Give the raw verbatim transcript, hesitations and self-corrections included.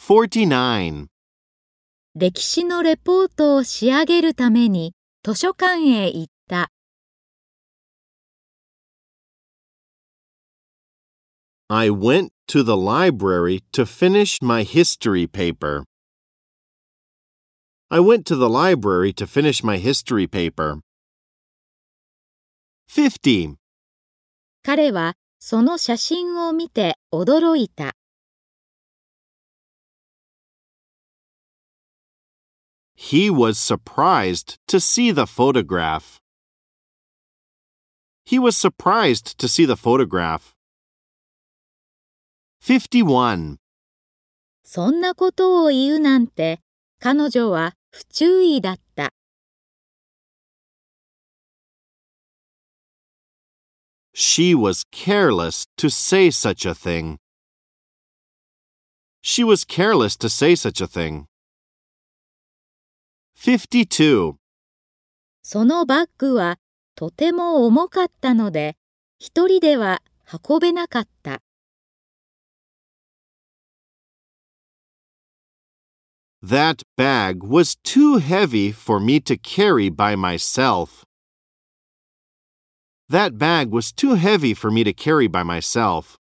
forty-nine. 歴史のレポートを仕上げるために図書館へ行った。 I went to the library to finish my history paper. I went to the library to finish my history paper. fifty. 彼はその写真を見て驚いた。 He was surprised to see the photograph. He was surprised to see the photograph. fifty-one. そんなことを言うなんて、彼女は不注意だった。 She was careless to say such a thing. She was careless to say such a thing. fifty-two. そのバッグはとても重かったので、一人では運べなかった。 That bag was too heavy for me to carry by myself. That bag was too heavy for me to carry by myself.